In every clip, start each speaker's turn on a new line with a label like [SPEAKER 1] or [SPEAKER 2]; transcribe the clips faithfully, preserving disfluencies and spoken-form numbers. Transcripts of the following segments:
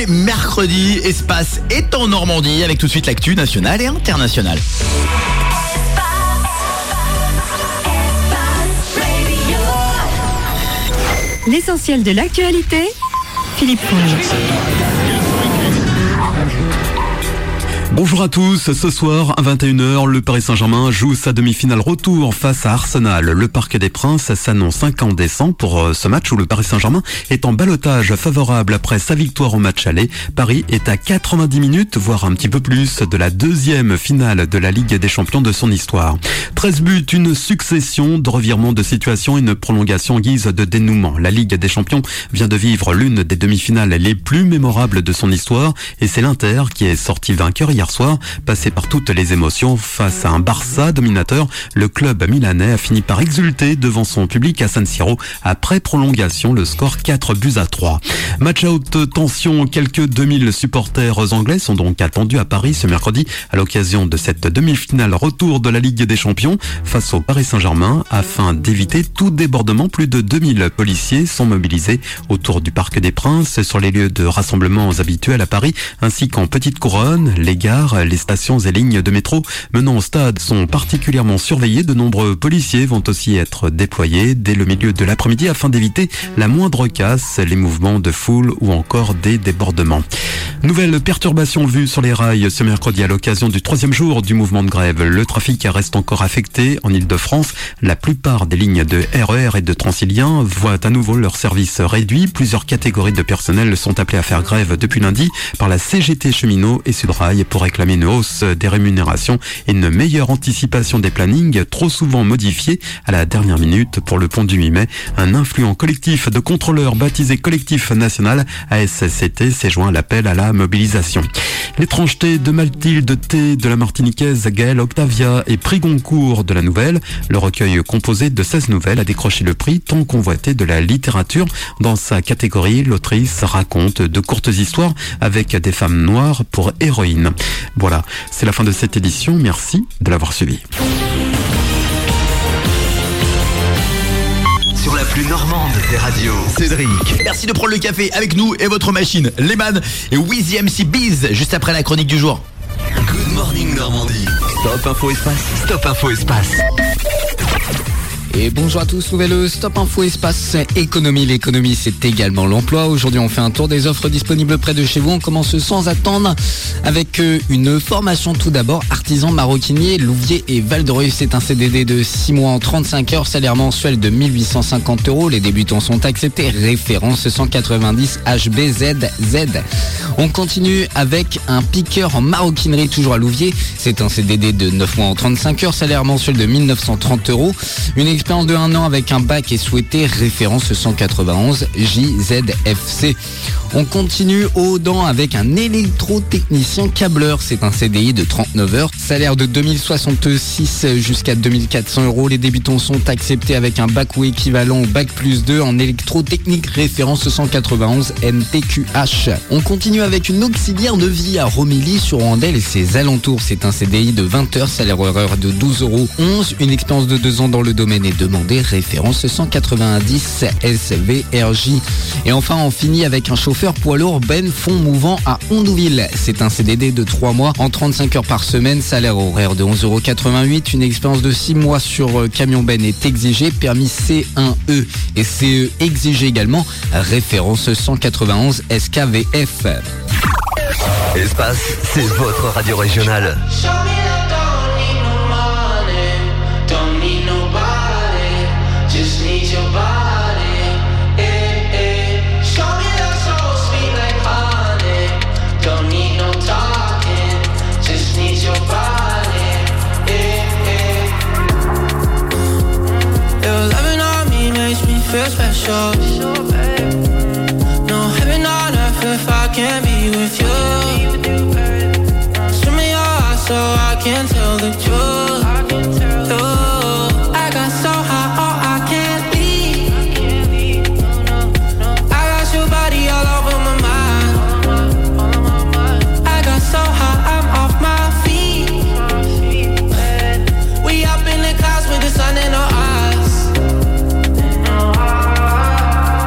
[SPEAKER 1] mercredi. Espace est en Normandie avec tout de suite l'actu nationale et internationale.
[SPEAKER 2] L'essentiel de l'actualité, Philippe Fournier.
[SPEAKER 3] Bonjour à tous, ce soir à vingt et une heures, le Paris Saint-Germain joue sa demi-finale retour face à Arsenal. Le Parc des Princes s'annonce incandescent pour ce match où le Paris Saint-Germain est en ballottage favorable après sa victoire au match aller. Paris est à quatre-vingt-dix minutes, voire un petit peu plus, de la deuxième finale de la Ligue des Champions de son histoire. treize buts, une succession de revirements de situation et une prolongation en guise de dénouement. La Ligue des Champions vient de vivre l'une des demi-finales les plus mémorables de son histoire et c'est l'Inter qui est sorti vainqueur hier soir, passé par toutes les émotions face à un Barça dominateur. Le club milanais a fini par exulter devant son public à San Siro après prolongation, le score quatre buts à trois. Match à haute tension, quelques deux mille supporters anglais sont donc attendus à Paris ce mercredi à l'occasion de cette demi-finale retour de la Ligue des Champions face au Paris Saint-Germain. Afin d'éviter tout débordement, plus de deux mille policiers sont mobilisés autour du Parc des Princes, sur les lieux de rassemblements habituels à Paris, ainsi qu'en Petite Couronne. Les gares, les stations et lignes de métro menant au stade sont particulièrement surveillées. De nombreux policiers vont aussi être déployés dès le milieu de l'après-midi afin d'éviter la moindre casse, les mouvements de foule ou encore des débordements. Nouvelle perturbation vue sur les rails ce mercredi à l'occasion du troisième jour du mouvement de grève. Le trafic reste encore affecté en Ile-de-France. La plupart des lignes de R E R et de Transilien voient à nouveau leur service réduit. Plusieurs catégories de personnel sont appelées à faire grève depuis lundi par la C G T Cheminots et Sudrail pour réclamer une hausse des rémunérations et une meilleure anticipation des plannings trop souvent modifiés à la dernière minute. Pour le pont du huit mai, un influent collectif de contrôleurs baptisé Collectif National A S C T s'est joint à l'appel à la mobilisation. L'étrangeté de Mathilde T de la Martiniquaise Gaëlle Octavia et prix Goncourt de la Nouvelle. Le recueil composé de seize nouvelles a décroché le prix tant convoité de la littérature. Dans sa catégorie, l'autrice raconte de courtes histoires avec des femmes noires pour héroïnes. Voilà, c'est la fin de cette édition. Merci de l'avoir suivi.
[SPEAKER 4] Sur la plus normande des radios,
[SPEAKER 1] Cédric. Merci de prendre le café avec nous et votre machine. Lehman et Wheezy M C Biz, juste après la chronique du jour.
[SPEAKER 4] Good Morning Normandie. Stop Info Espace. Stop Info Espace.
[SPEAKER 5] Et bonjour à tous, nouvelle Stop Info Espace Économie. L'économie, c'est également l'emploi. Aujourd'hui, on fait un tour des offres disponibles près de chez vous. On commence sans attendre avec une formation tout d'abord. Artisan maroquinier, Louviers et Val-de-Reuil. C'est un C D D de six mois en trente-cinq heures, salaire mensuel de mille huit cent cinquante euros. Les débutants sont acceptés. Référence cent quatre-vingt-dix H B Z Z. On continue avec un piqueur en maroquinerie, toujours à Louviers. C'est un C D D de neuf mois en trente-cinq heures, salaire mensuel de mille neuf cent trente euros. Une expérience de un an avec un bac est souhaitée, référence cent quatre-vingt-onze J Z F C. On continue au dents avec un électrotechnicien câbleur. C'est un C D I de trente-neuf heures, salaire de deux mille soixante-six jusqu'à deux mille quatre cents euros. Les débutants sont acceptés avec un bac ou équivalent au bac plus deux en électrotechnique, référence cent quatre-vingt-onze N T Q H. On continue avec une auxiliaire de vie à Romilly sur Andelle et ses alentours. C'est un C D I de vingt heures, salaire horaire de douze euros onze. Une expérience de deux ans dans le domaine est demandée, référence cent quatre-vingt-dix S V R J. Et enfin, on finit avec un chauffeur poids lourd Ben Fond Mouvant à Ondouville. C'est un C D D de trois mois en trente-cinq heures par semaine, salaire horaire de onze euros quatre-vingt-huit. Une expérience de six mois sur camion Ben est exigée, permis C un E et C E exigé également, référence cent quatre-vingt-onze S K V F.
[SPEAKER 4] Espace, c'est votre radio régionale.
[SPEAKER 6] Feel special. No heaven on earth if I can't be with you. Swim me your eyes so I can tell the truth. Ooh, I got so high, oh I can't leave. I got your body all over my mind. I got so high, I'm off my feet. We up in the clouds with the sun in our eyes.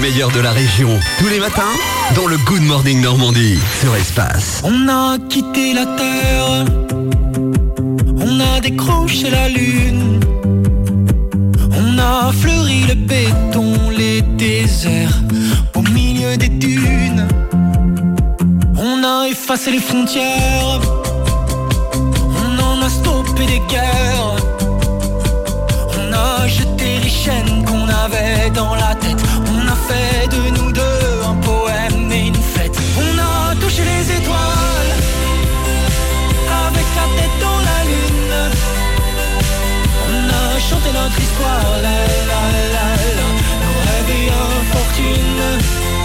[SPEAKER 4] meilleur de la région. Tous les matins, dans le Good Morning Normandie, sur Espace.
[SPEAKER 6] On a quitté la terre, on a décroché la lune, on a fleuri le béton, les déserts, au milieu des dunes. On a effacé les frontières, on en a stoppé des guerres. On a jeté les chaînes qu'on avait dans la tête. On a fait de nous deux un poème et une fête. On a touché les étoiles avec la tête dans la lune. On a chanté notre histoire, la la la la, nos rêves et infortunes.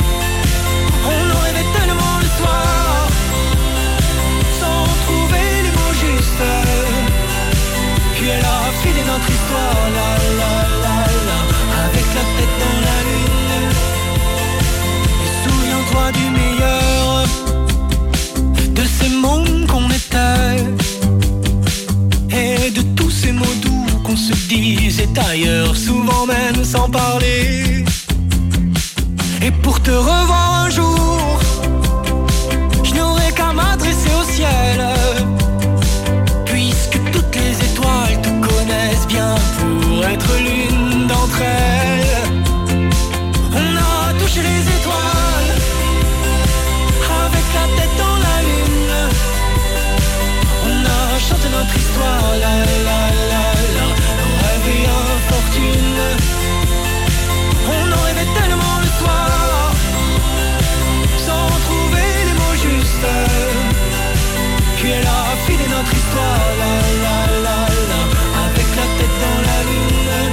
[SPEAKER 6] On en rêvait tellement le soir, sans trouver les mots justes. Puis elle a filé notre histoire, la la la la, avec la tête dans la lune. Et souviens-toi du meilleur, de ces mondes qu'on était, et de tous ces mots doux qu'on se disait ailleurs, souvent même sans parler. Et pour te revoir un jour, je n'aurai qu'à m'adresser au ciel, puisque toutes les étoiles te connaissent bien pour être l'une d'entre elles. On a touché les étoiles avec la tête dans la lune. On a chanté notre histoire, la la la la, nos rêves et infortunes. On en rêvait tellement le soir, sans trouver les mots justes. Puis elle a filé notre histoire, la la la la, avec la tête dans la lune,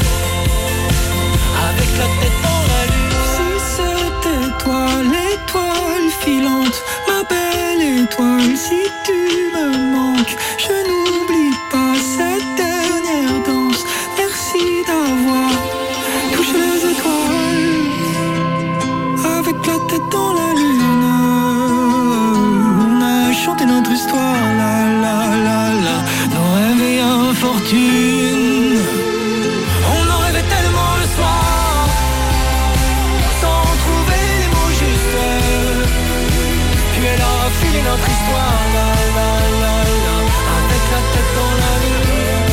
[SPEAKER 6] avec la tête dans la lune. Si c'était toi, l'étoile filante, ma belle étoile, si tu me manques, je n'oublie pas cette dernière danse. Merci d'avoir touché les étoiles avec la tête dans la lune. On a chanté notre histoire, la la la la, nos rêves et infortunes. On en rêvait tellement le soir, sans trouver les mots justes. Puis elle a filé notre histoire, la la la la, avec la tête dans la lune,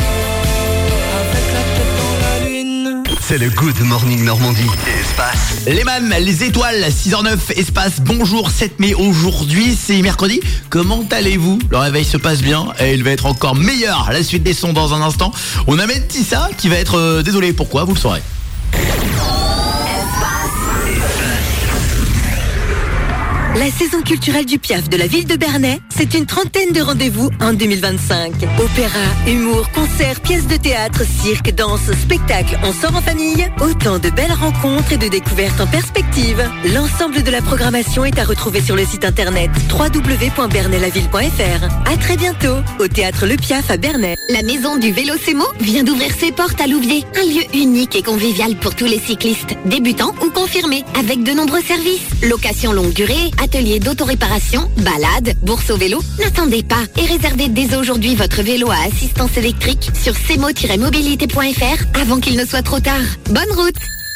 [SPEAKER 6] avec la tête dans la lune.
[SPEAKER 4] C'est le Good Morning Normandie. Espace.
[SPEAKER 1] Les man, les étoiles, six heures neuf, Espace, bonjour, sept mai, aujourd'hui c'est mercredi. Comment allez-vous? Le réveil se passe bien et il va être encore meilleur. La suite des sons dans un instant. On a Tissa qui va être euh, désolé, pourquoi? Vous le saurez.
[SPEAKER 2] La saison culturelle du Piaf de la ville de Bernay, c'est une trentaine de rendez-vous en deux mille vingt-cinq. Opéra, humour, concerts, pièces de théâtre, cirque, danse, spectacle, on sort en famille. Autant de belles rencontres et de découvertes en perspective. L'ensemble de la programmation est à retrouver sur le site internet w w w point bernay la ville point f r. À très bientôt au théâtre Le Piaf à Bernay.
[SPEAKER 7] La maison du vélo Semo vient d'ouvrir ses portes à Louviers. Un lieu unique et convivial pour tous les cyclistes, débutants ou confirmés, avec de nombreux services. Location longue durée, atelier d'autoréparation, balade, bourse au vélo. N'attendez pas et réservez dès aujourd'hui votre vélo à assistance électrique sur semo tiret mobilité point f r avant qu'il ne soit trop tard. Bonne route!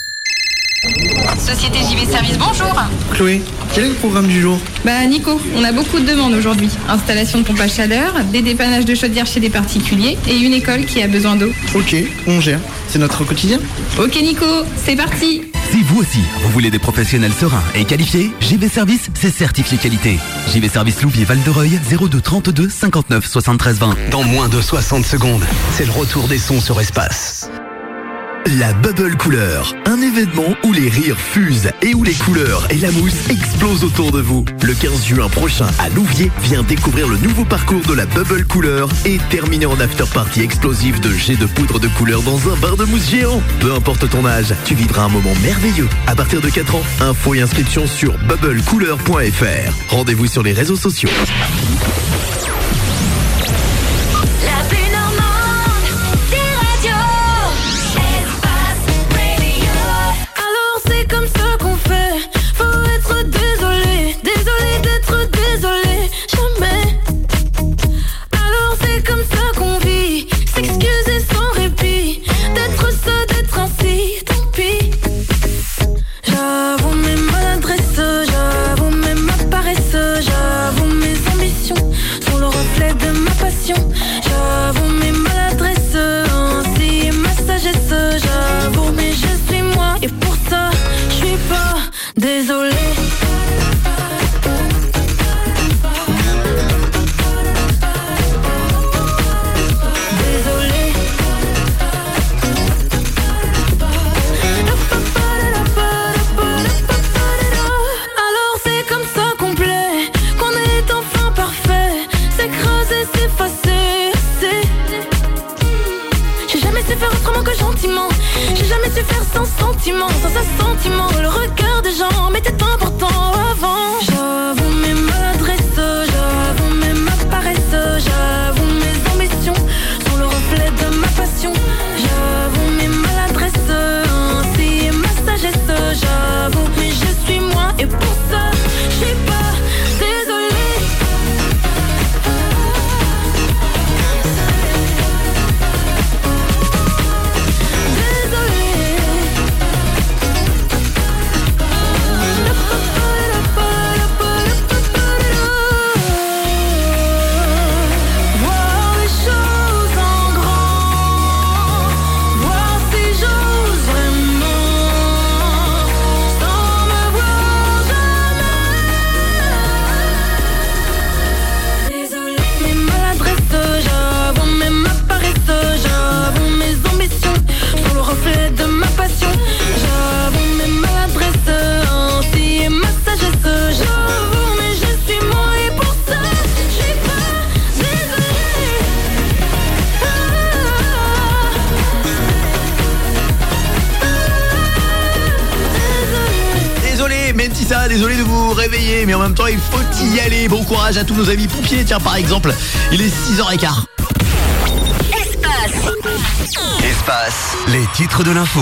[SPEAKER 8] Société J V Service, bonjour.
[SPEAKER 9] Chloé, quel est le programme du jour?
[SPEAKER 8] Bah Nico, on a beaucoup de demandes aujourd'hui. Installation de pompe à chaleur, des dépannages de chaudières chez des particuliers et une école qui a besoin d'eau.
[SPEAKER 9] Ok, on gère. C'est notre quotidien.
[SPEAKER 8] Ok Nico, c'est parti.
[SPEAKER 10] Si vous aussi, vous voulez des professionnels sereins et qualifiés, J V Service, c'est certifié qualité. J V Service Louviers Val-de-Reuil, zéro deux trente-deux cinquante-neuf soixante-treize vingt.
[SPEAKER 4] Dans moins de soixante secondes, c'est le retour des sons sur Espace. La Bubble Couleur, un événement où les rires fusent et où les couleurs et la mousse explosent autour de vous. Le quinze juin prochain à Louviers, viens découvrir le nouveau parcours de la Bubble Couleur et terminer en after party explosif de jets de poudre de couleur dans un bar de mousse géant. Peu importe ton âge, tu vivras un moment merveilleux. À partir de quatre ans, info et inscription sur bubble couleur point f r. Rendez-vous sur les réseaux sociaux.
[SPEAKER 6] S'excuser sans répit, d'être seul, d'être ainsi, tant pis. Je Désolée.
[SPEAKER 11] J'ai jamais su faire sans sentiment, sans assentiment. Le regard des gens m'était important avant. J'avoue mes maladresses, j'avoue mes ma paresse, j'avoue mes ambitions sont le reflet de ma passion. J'avoue mes maladresses, ainsi est ma sagesse. J'avoue, mais je suis moi et pour ça, je suis pas désolée.
[SPEAKER 1] Ça, désolé de vous réveiller, mais en même temps il faut y aller. Bon courage à tous nos amis pompiers. Tiens, par exemple, il est six heures quinze.
[SPEAKER 2] Espace.
[SPEAKER 10] Espace, les titres de l'info.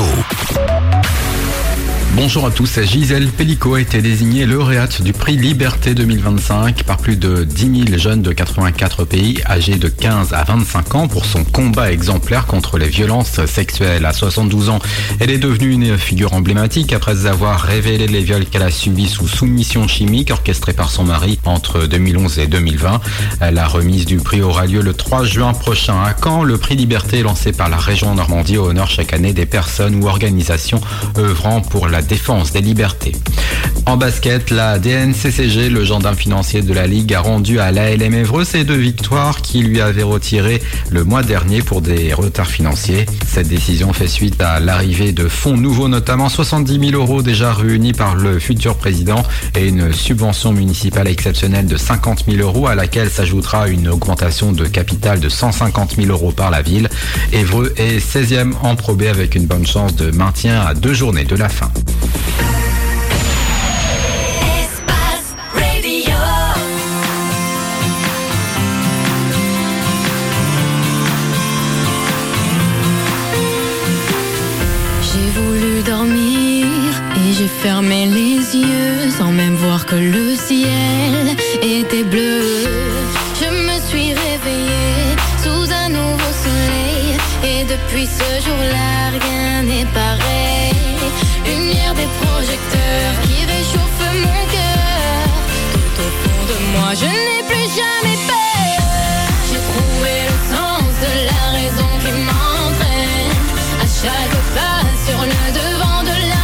[SPEAKER 5] Bonjour à tous, Gisèle Pellicot a été désignée lauréate du prix Liberté deux mille vingt-cinq par plus de dix mille jeunes de quatre-vingt-quatre pays âgés de quinze à vingt-cinq ans pour son combat exemplaire contre les violences sexuelles. À soixante-douze ans, elle est devenue une figure emblématique après avoir révélé les viols qu'elle a subis sous soumission chimique orchestrée par son mari entre deux mille onze et deux mille vingt. La remise du prix aura lieu le trois juin prochain à Caen. Le prix Liberté lancé par la région Normandie honore chaque année des personnes ou organisations œuvrant pour la défense des libertés. En basket, la D N C C G, le gendarme financier de la Ligue, a rendu à l'A L M Évreux ses deux victoires qui lui avaient retiré le mois dernier pour des retards financiers. Cette décision fait suite à l'arrivée de fonds nouveaux, notamment soixante-dix mille euros déjà réunis par le futur président et une subvention municipale exceptionnelle de cinquante mille euros à laquelle s'ajoutera une augmentation de capital de cent cinquante mille euros par la ville. Évreux est seizième en Pro B avec une bonne chance de maintien à deux journées de la fin.
[SPEAKER 11] J'ai fermé les yeux sans même voir que le ciel était bleu. Je me suis réveillée sous un nouveau soleil et depuis ce jour-là rien n'est pareil. Lumière des projecteurs qui réchauffent mon cœur. Tout au fond de moi je n'ai plus jamais peur. J'ai trouvé le sens de la raison qui m'entraîne à chaque pas sur le devant de la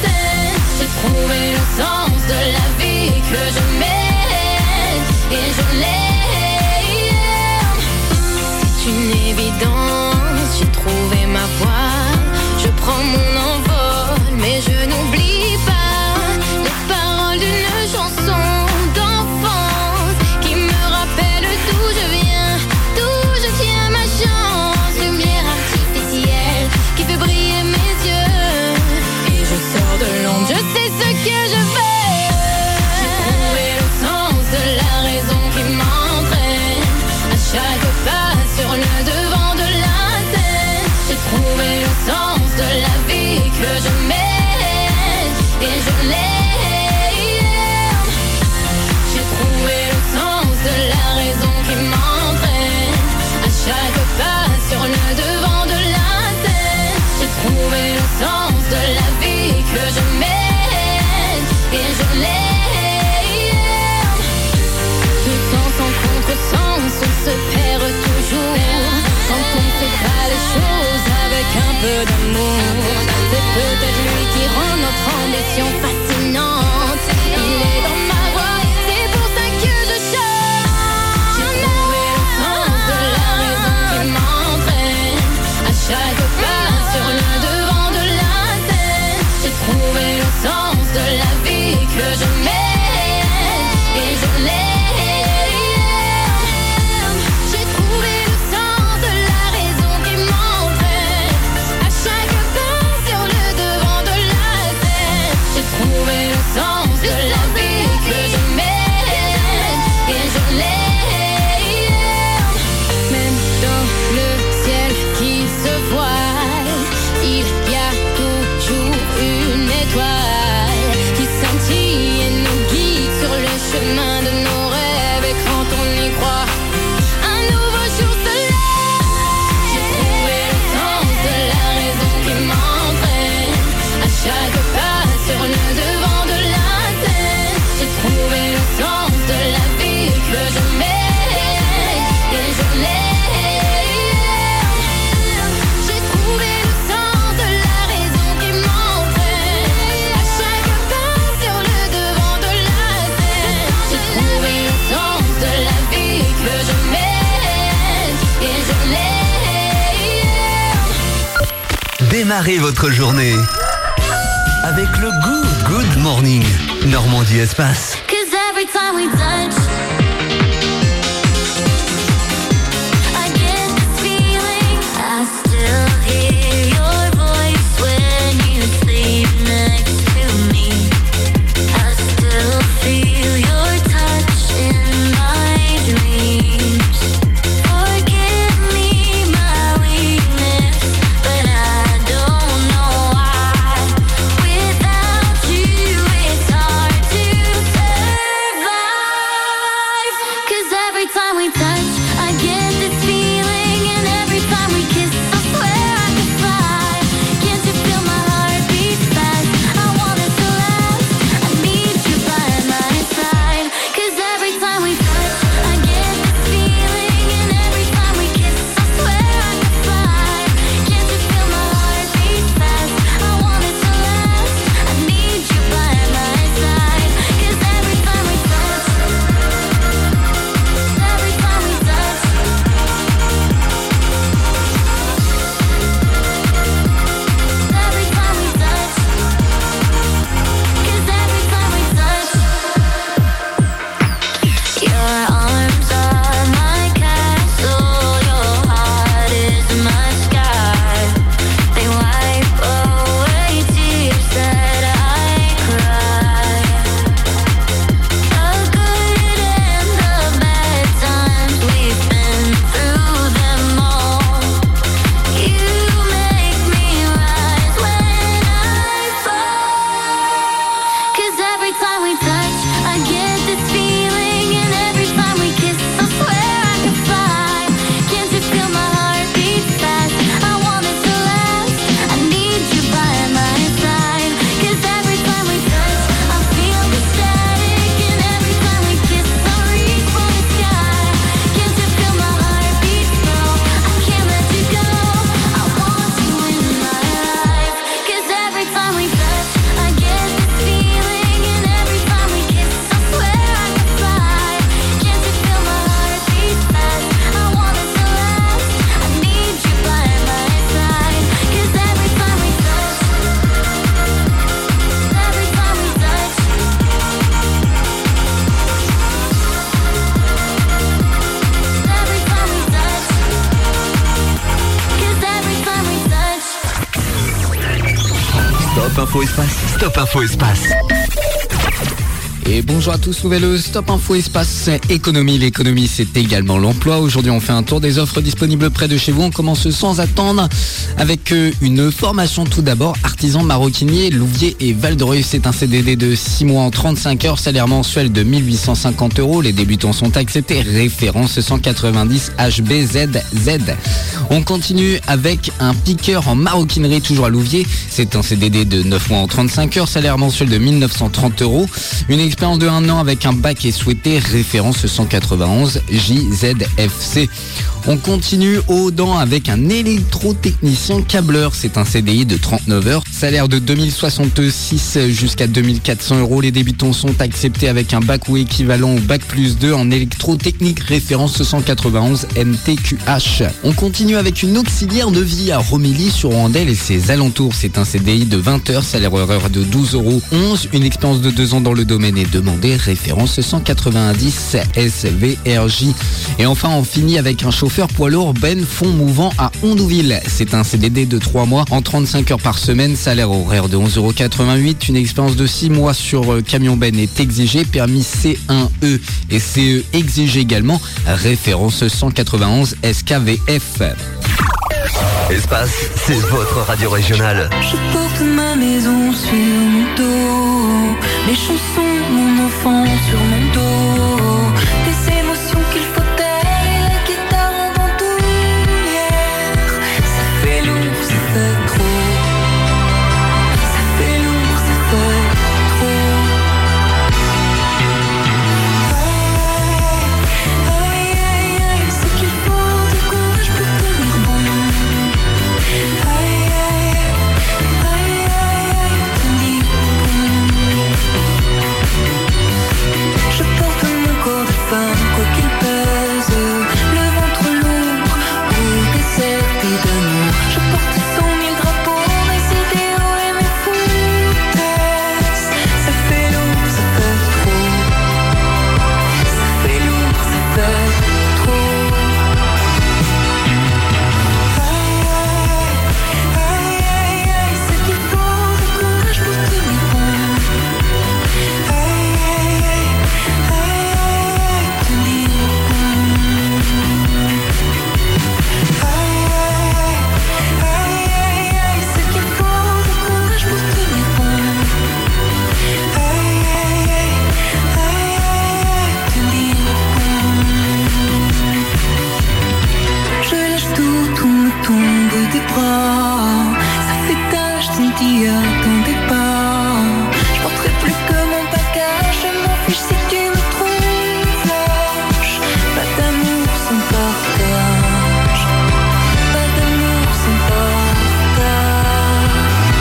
[SPEAKER 11] trouver le sens de la vie que je mène et je l'aime. C'est une évidence, j'ai trouvé ma voie. Je prends mon envol, mais je n'oublie pas les paroles d'une chanson d'enfance qui me rappelle d'où je viens, d'où je tiens ma chance. Lumière artificielle qui fait briller mes yeux et je sors de l'ombre, je sais ce que je veux. J'ai trouvé le sens de la raison qui m'entraîne à chaque pas sur le devant de la scène. J'ai trouvé le sens de la vie que je mène et je l'aime. J'ai trouvé le sens de la raison qui m'entraîne à chaque pas sur le devant de la scène. J'ai trouvé le sens de la vie que je mène et je l'aime. De sens en contre-sens, on se perd toujours quand on ne fait pas les choses avec un peu d'amour. C'est peut-être lui qui rend notre ambition fascinante. de la vie que je mène et je l'aime. J'ai trouvé le sens de la raison qui m'entraîne à chaque pas sur le devant de la scène. J'ai trouvé le sens de la vie que je mène et je l'aime. Même dans le ciel qui se voile, il y a toujours une étoile qui scintille et nous guide sur le chemin de nos rêves. Et quand on y croit, un nouveau jour se lève. J'ai trouvé le sens de la raison qui m'entraîne à chaque pas sur le devant de la scène. J'ai trouvé le sens de la vie que je mène et je l'aime. J'ai trouvé le sens de la raison qui m'entraîne à chaque pas sur le devant de la scène. J'ai trouvé le sens de la vie que je mène et je l'aime.
[SPEAKER 10] Démarrez votre journée avec le Good Good Morning. Normandie Espace.
[SPEAKER 11] Cause every time we touch, I get this feeling. I still hear your voice when you sleep next to me. I still feel your touch in my dreams. Forgive me my weakness, but I don't know why. Without you it's hard to survive. Cause every time we touch, I get this feeling. And every time we kiss, I swear I could fly. Can't you feel my heart beat fast? I want it to last. I need you by my side. Cause every time we touch, I get this feeling. And every time we kiss, I swear I could fly. Can't you feel my heart beat fast? I want it to last. I need you by my side. Cause every time we touch, every time we touch, every time we touch, cause every time we touch, your arms are my castle, your heart is my sky. They wipe away tears that I cry. The good and the bad times, we've been through them all. You make me rise when I fall. Cause every time we touch, I get this feeling. And every time we kiss, I swear I could fly. Can't you feel my heart beat fast? I want it to last. I need you by my side. Cause every time we touch, I feel the static. And every time we kiss, I reach for the sky. Can't you feel my heart beat slow? I can't let you go. I want you in my life. Cause every time we touch, I get this feeling. And every time we kiss, I swear I could fly. Can't you feel my heart beat fast? I want it to last. I need you by my side. Cause every time we touch, every time we touch, every time we touch, cause every time we touch.
[SPEAKER 10] Stop Info Espace. Stop Info Espace.
[SPEAKER 5] Et bonjour à tous, nouvelle Stop Info Espace Économie. L'économie, c'est également l'emploi. Aujourd'hui, on fait un tour des offres disponibles près de chez vous. On commence sans attendre avec une formation tout d'abord. Artisan maroquinier, Louviers et Val-de-Reuil. C'est un C D D de six mois en trente-cinq heures. Salaire mensuel de mille huit cent cinquante euros. Les débutants sont acceptés. Référence cent quatre-vingt-dix H B Z Z. On continue avec un piqueur en maroquinerie, toujours à Louviers. C'est un C D D de neuf mois en trente-cinq heures. Salaire mensuel de mille neuf cent trente euros. Une expérience de un an avec un bac est souhaitée, référence cent quatre-vingt-onze J Z F C. On continue au Dans avec un électrotechnicien câbleur. C'est un C D I de trente-neuf heures. Salaire de deux mille soixante-six jusqu'à deux mille quatre cents euros. Les débutants sont acceptés avec un bac ou équivalent ou bac plus deux en électrotechnique, référence cent quatre-vingt-onze M T Q H. On continue avec une auxiliaire de vie à Romilly sur Andelle et ses alentours. C'est un C D I de vingt heures, salaire horaire de douze euros onze. Une expérience de deux ans dans le domaine est demandée, référence cent quatre-vingt-dix S V R J. Et enfin, on finit avec un chauffeur poids lourd Ben Fond Mouvant à Ondouville. C'est un C D D de trois mois en trente-cinq heures par semaine, salaire horaire de onze euros quatre-vingt-huit. Une expérience de six mois sur camion Ben est exigée, permis C un E et C E exigé également, référence cent quatre-vingt-onze S K V F.
[SPEAKER 4] Espace, c'est votre radio régionale.
[SPEAKER 6] Je porte ma maison sur mon dos, mes chansons, mon enfant sur mon dos, des émotions qu'il faut taire et la guitare en bandoulière. Ça fait lourd, ça fait trop. Ça fait lourd, ça fait trop. Aïe, aïe, aïe, c'est qu'il faut du courage pour tenir bon. Aïe, aïe, aïe, aïe, tenir bon. Je porte mon corps de femme, quoi qu'il pèse, le ventre lourd, pour des cercles d'amour. Je porte cent mille drapeaux, mes idéaux et mes foutaises. Ça fait lourd, ça fait trop. Ça fait lourd, ça fait trop. Aïe, aïe, aïe, c'est qu'il faut du courage pour tenir bon. Aïe, aïe, aïe, aïe, tenir bon. Aïe, aïe, aïe, c'est qu'il faut du courage pour tenir bon. Aïe, aïe, aïe, tenir bon. Je lâche tout, tout me tombe des bras. Ça fait tâche, tu ne t'y attendais pas. Je porterai plus que mon bagage. Je m'en fiche si tu me trouves lâche. Pas d'amour sans partage. Pas d'amour sans partage.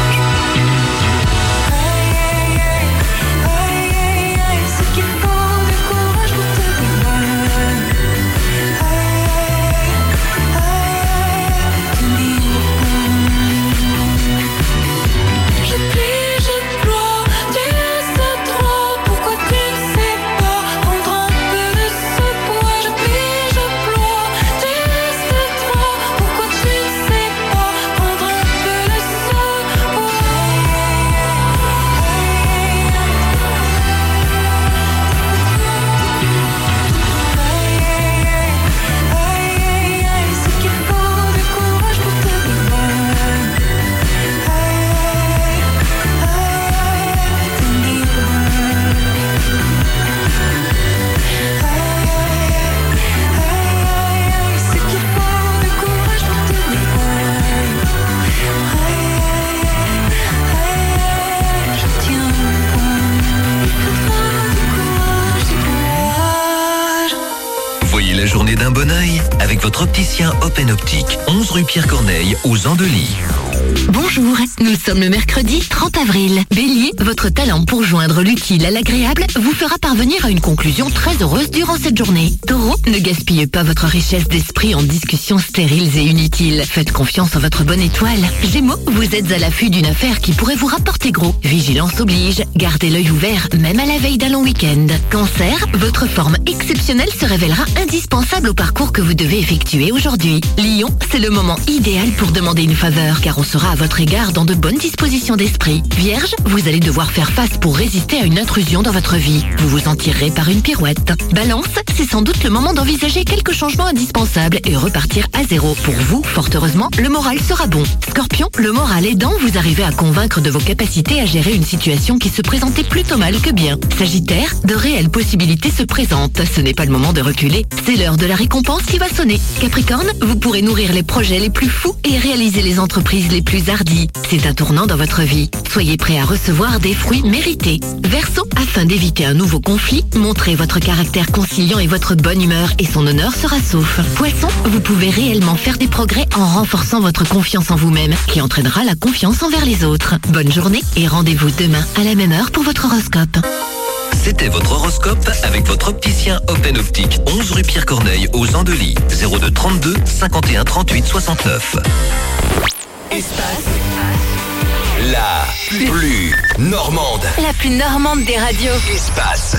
[SPEAKER 6] Aïe, aïe, aïe, aïe, aïe, aïe, c'est qu'il faut du courage pour tenir bon. Aïe, aïe, aïe, tenir bon. Je plie, je ploie, tu sais trop. Pourquoi tu ne sais pas prendre un peu de ce poids? Je plie, je ploie, tu sais trop. Pourquoi tu ne sais pas prendre un peu de ce poids? Aïe, aïe, aïe, c'est qu'il faut du courage pour tenir bon. Aïe, aïe, tenir bon. Aïe, aïe, aïe, c'est qu'il faut du courage pour tenir bon. Aïe, aïe, je tiens bon. Il faudra du courage, du courage.
[SPEAKER 4] Voyez la journée d'un bon oeil avec votre opticien Open Optique, onze rue Pierre Corneille aux Andelys.
[SPEAKER 2] Bonjour, nous sommes le mercredi trente avril. Bélier, votre talent pour joindre l'utile à l'agréable vous fera parvenir à une conclusion très heureuse durant cette journée. Taureau, ne gaspillez pas votre richesse d'esprit en discussions stériles et inutiles. Faites confiance en votre bonne étoile. Gémeaux, vous êtes à l'affût d'une affaire qui pourrait vous rapporter gros. Vigilance oblige, gardez l'œil ouvert même à la veille d'un long week-end. Cancer, votre forme exceptionnelle se révélera indispensable au parcours que vous devez effectuer aujourd'hui. Lion, c'est le moment idéal pour demander une faveur car on sera à votre égard dans de bonnes dispositions d'esprit. Vierge, vous allez devoir faire face pour résister à une intrusion dans votre vie. Vous vous en tirerez par une pirouette. Balance, c'est sans doute le moment d'envisager quelques changements indispensables et repartir à zéro. Pour vous, fort heureusement, le moral sera bon. Scorpion, le moral aidant, vous arrivez à convaincre de vos capacités à gérer une situation qui se présentait plutôt mal que bien. Sagittaire, de réelles possibilités se présentent. Ce n'est pas le moment de reculer, c'est l'heure de la récompense qui va sonner. Capricorne, vous pourrez nourrir les projets les plus fous et réaliser les entreprises les plus hardi. C'est un tournant dans votre vie. Soyez prêt à recevoir des fruits mérités. Verseau, afin d'éviter un nouveau conflit, montrez votre caractère conciliant et votre bonne humeur et son honneur sera sauf. Poisson, vous pouvez réellement faire des progrès en renforçant votre confiance en vous-même, qui entraînera la confiance envers les autres. Bonne journée et rendez-vous demain à la même heure pour votre horoscope.
[SPEAKER 12] C'était votre horoscope avec votre opticien Open Optique, onze rue Pierre Corneille aux Andelys, zéro deux trente-deux cinquante et un trente-huit soixante-neuf.
[SPEAKER 2] Espace.
[SPEAKER 12] La plus normande.
[SPEAKER 2] La plus normande des radios.
[SPEAKER 12] Espace.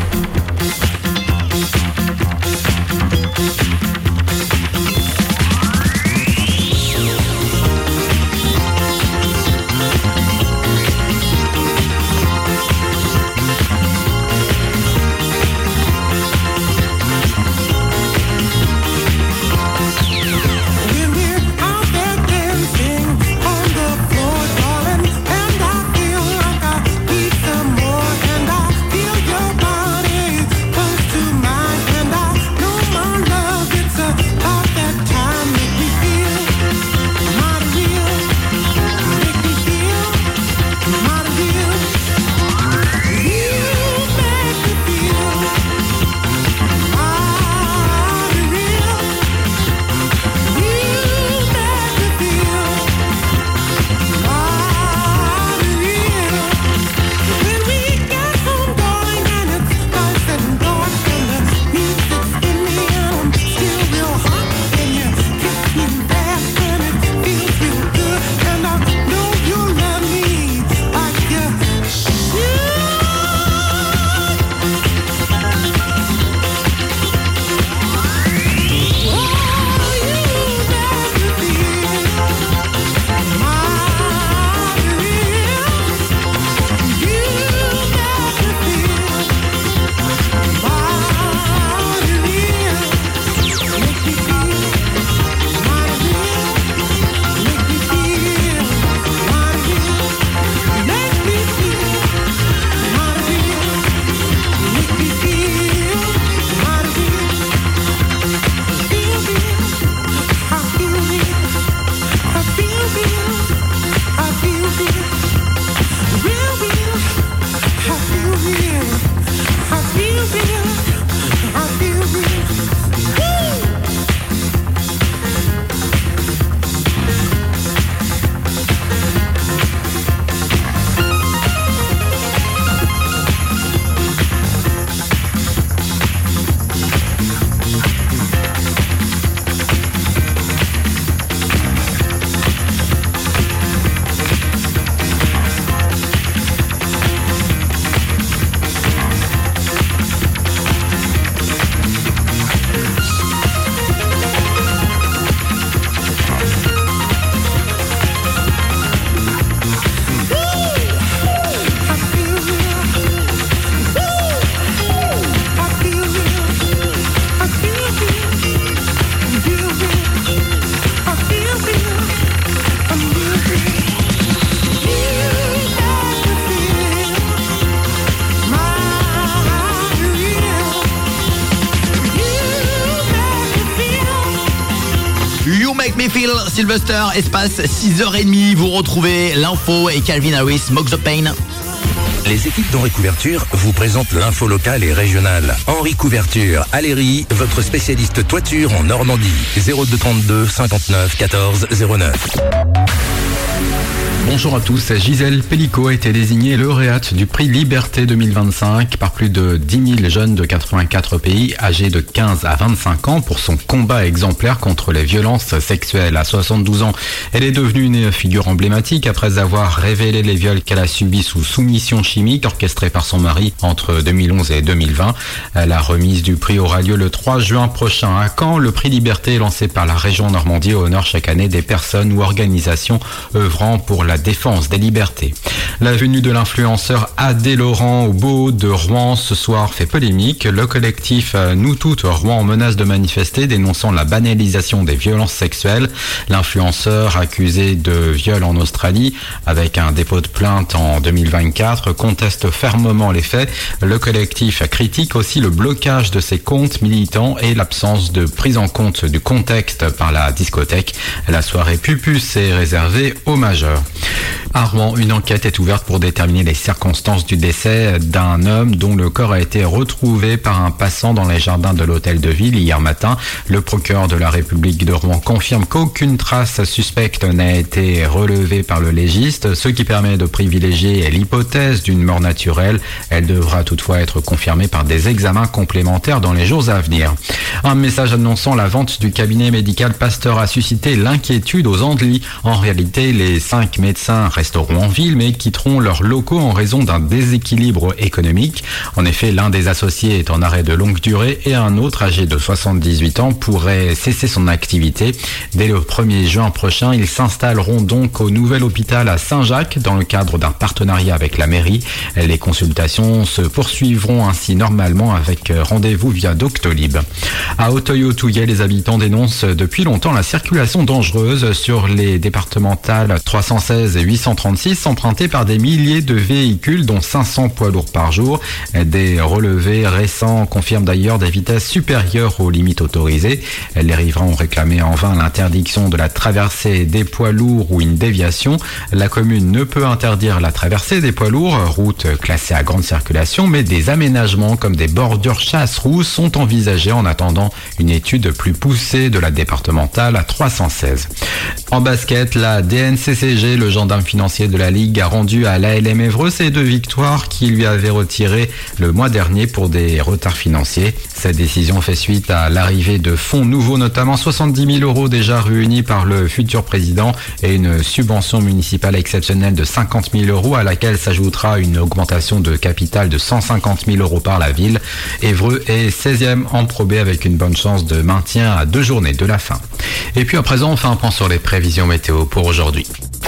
[SPEAKER 1] Phil, Sylvester, espace six heures trente, vous retrouvez l'info et Calvin Harris, Mock the Pain.
[SPEAKER 13] Les équipes d'Henri Couverture vous présentent l'info locale et régionale. Henri Couverture, Aléry, votre spécialiste toiture en Normandie. zéro deux trente-deux cinquante-neuf quatorze zéro neuf.
[SPEAKER 3] Bonjour à tous, Gisèle Pellicot a été désignée lauréate du prix Liberté deux mille vingt-cinq par plus de dix mille jeunes de quatre-vingt-quatre pays âgés de quinze à vingt-cinq ans pour son combat exemplaire contre les violences sexuelles. À soixante-douze ans, elle est devenue une figure emblématique après avoir révélé les viols qu'elle a subis sous soumission chimique orchestrée par son mari entre deux mille onze et deux mille vingt. La remise du prix aura lieu le trois juin prochain à Caen. Le prix Liberté lancé par la région Normandie honore chaque année des personnes ou organisations œuvrant pour la
[SPEAKER 14] la défense des libertés. La venue de l'influenceur Adé Laurent au Beau de Rouen ce soir fait polémique. Le collectif Nous Toutes Rouen menace de manifester, dénonçant la banalisation des violences sexuelles. L'influenceur accusé de viol en Australie avec un dépôt de plainte en deux mille vingt-quatre conteste fermement les faits. Le collectif critique aussi le blocage de ses comptes militants et l'absence de prise en compte du contexte par la discothèque. La soirée Pupus est réservée aux majeurs. À Rouen, une enquête est ouverte pour déterminer les circonstances du décès d'un homme dont le corps a été retrouvé par un passant dans les jardins de l'hôtel de ville hier matin. Le procureur de la République de Rouen confirme qu'aucune trace suspecte n'a été relevée par le légiste, ce qui permet de privilégier l'hypothèse d'une mort naturelle. Elle devra toutefois être confirmée par des examens complémentaires dans les jours à venir. Un message annonçant la vente du cabinet médical Pasteur a suscité l'inquiétude aux Andelys. En réalité, les cinq médecins resteront en ville mais quitteront leurs locaux en raison d'un déséquilibre économique. En effet, l'un des associés est en arrêt de longue durée et un autre, âgé de soixante-dix-huit ans, pourrait cesser son activité. Dès le premier juin prochain, ils s'installeront donc au nouvel hôpital à Saint-Jacques dans le cadre d'un partenariat avec la mairie. Les consultations se poursuivront ainsi normalement avec rendez-vous via Doctolib. À Auteuil-Touillet, les habitants dénoncent depuis longtemps la circulation dangereuse sur les départementales trois cent seize et huit cent trente-six empruntées par des milliers de véhicules dont cinq cents poids lourds par jour. Des relevés récents confirment d'ailleurs des vitesses supérieures aux limites autorisées. Les riverains ont réclamé en vain l'interdiction de la traversée des poids lourds ou une déviation. La commune ne peut interdire la traversée des poids lourds, route classée à grande circulation, mais des aménagements comme des bordures chasse-roue sont envisagés en attendant une étude plus poussée de la départementale trois cent seize. En basket, la D N C C G, le gendarme financier de la Ligue, a rendu à l'A L M Évreux ses deux victoires qu'il lui avait retirées le mois dernier pour des retards financiers. Cette décision fait suite à l'arrivée de fonds nouveaux, notamment soixante-dix mille euros déjà réunis par le futur président et une subvention municipale exceptionnelle de cinquante mille euros à laquelle s'ajoutera une augmentation de capital de cent cinquante mille euros par la ville. Évreux est seizième en Pro B avec une bonne chance de maintien à deux journées de la fin. Et puis à présent, on fait un point sur les prévisions météo pour aujourd'hui.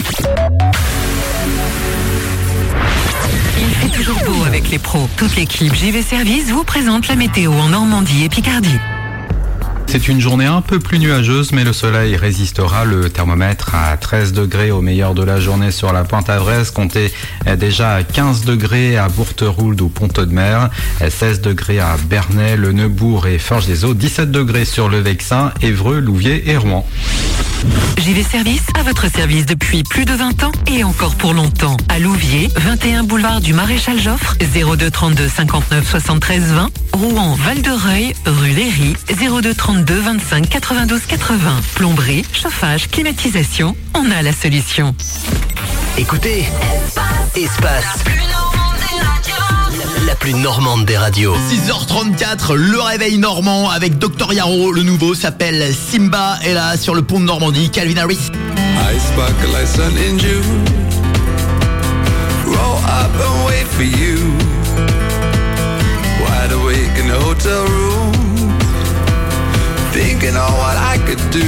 [SPEAKER 15] Il fait toujours beau avec les pros. Toute l'équipe J V Service vous présente la météo en Normandie et Picardie.
[SPEAKER 14] C'est une journée un peu plus nuageuse, mais le soleil résistera. Le thermomètre à treize degrés au meilleur de la journée sur la Pointe-à-Vresse. Comptez déjà à quinze degrés à Bourteroulde ou Pont-de-Mer, seize degrés à Bernay, le Neubourg et Forges-des-Eaux, dix-sept degrés sur le Vexin, Évreux, Louviers et Rouen.
[SPEAKER 15] J V Service à votre service depuis plus de vingt ans et encore pour longtemps. À Louviers, vingt et un boulevard du Maréchal Joffre, zéro deux trente-deux cinquante-neuf soixante-treize vingt. Rouen, Val-de-Reuil, rue Léry, zéro deux trente-deux vingt-cinq quatre-vingt-douze quatre-vingts. Plomberie, chauffage, climatisation, on a la solution.
[SPEAKER 4] Écoutez, Espace, la plus normande des radios.
[SPEAKER 1] six heures trente-quatre, le réveil normand avec Docteur Yaro. Le nouveau s'appelle Simba. Et là, sur le pont de Normandie, Calvin Harris.
[SPEAKER 16] I sparkle like sun in June. Roll up and wait for you. Wide awake in a hotel room, thinking of what I could do.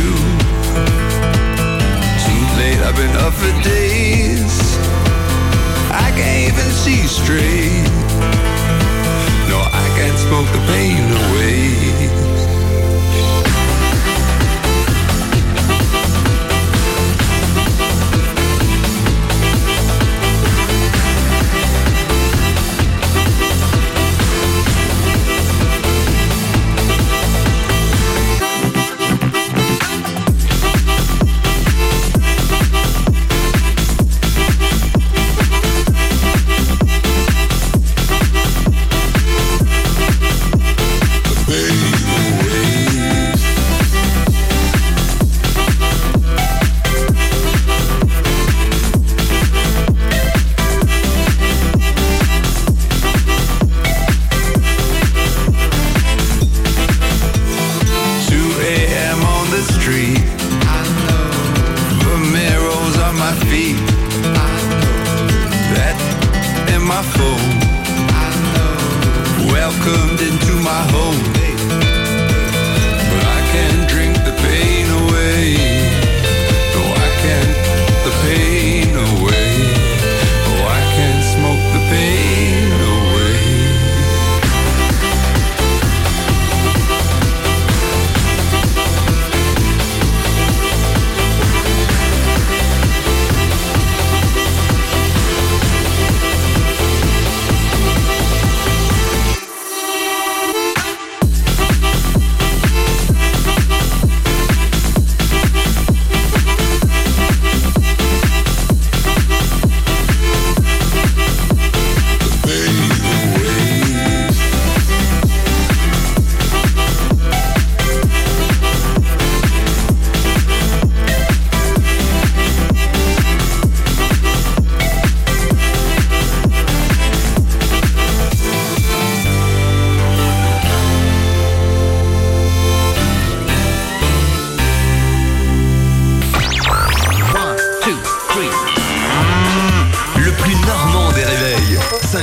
[SPEAKER 16] Too late, I've been up for days. I can't even see straight. No, I can't smoke the pain away.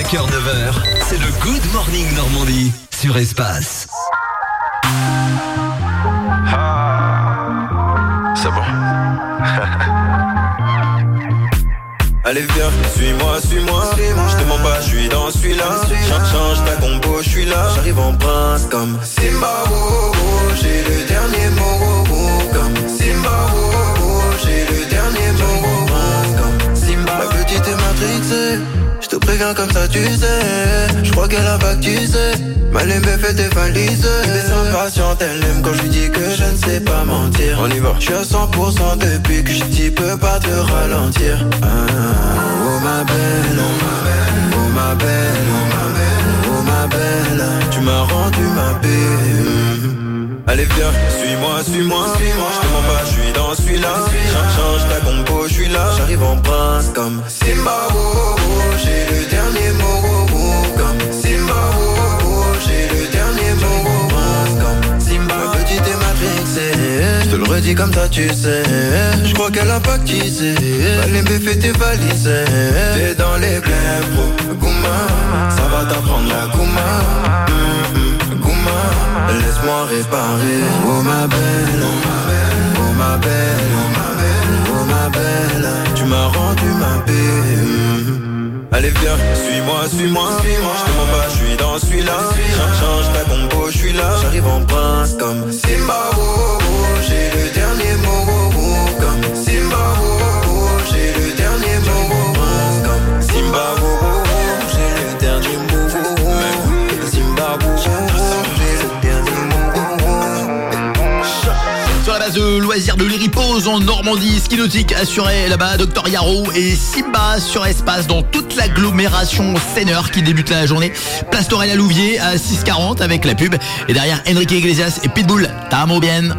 [SPEAKER 12] cinq heures neuf heures, c'est le Good Morning Normandie sur Espace.
[SPEAKER 17] Ah, c'est bon. Allez viens, suis-moi, suis-moi, je te mens pas, je suis dans celui-là. Change, change ta compo, je suis là. J'arrive en prince comme Simba, oh, oh, oh. J'ai le dernier mot, oh, oh, comme Simba, oh, oh, oh. J'ai le dernier mot, oh, oh, comme Simba. Ma petite est matrixée, je te préviens comme ça tu sais. Je crois qu'elle a baptisé, mal aimé fait tes valises. Elle est impatiente, elle aime quand je lui dis que je ne sais pas mentir. On y va. Je suis à cent pour cent depuis que je dis peux pas te ralentir. Ah, oh ma belle, oh ma belle, oh ma belle, oh ma belle, oh ma belle. Tu m'as rendu ma belle. Allez viens, suis-moi, suis-moi, suis-moi. Je te mens pas, je suis dans celui-là. Change, change ta compo, je suis là. J'arrive en prince comme Simba, oh, oh, oh. J'ai le dernier mot, oh, oh, comme Simba, oh, oh, oh. J'ai le dernier mot, oh, oh, comme Simba. Ma petite est matrixée, je te le redis comme ça tu sais. Je crois qu'elle a pactisé, les méfaits tes valises. T'es dans les blés, bro, Gouma. Ça va t'apprendre la Gouma. Laisse-moi réparer. Oh ma belle, oh ma belle, oh ma belle, oh ma belle, oh ma belle. Tu m'as rendu ma belle. Allez viens, suis-moi, suis-moi, suis-moi. Je te mens pas, je suis dans celui-là. Change, change ta compo, je suis là. J'arrive en prince comme Simba, oh, oh, oh. J'ai le dernier mot, oh, oh, comme Simba, oh, oh, oh. J'ai le dernier mot, oh, oh, comme Simba, oh, oh, oh. J'ai le dernier mot, oh, oh. Simba, oh, oh.
[SPEAKER 1] Sur la base de loisirs de l'Iripose en Normandie, ski nautique assuré là-bas, Docteur Yarrow et Simba sur Espace dans toute l'agglomération Seineur qui débute la journée. Place Torel à Louviers à six quarante avec la pub. Et derrière Enrique Iglesias et Pitbull, Tamo bien.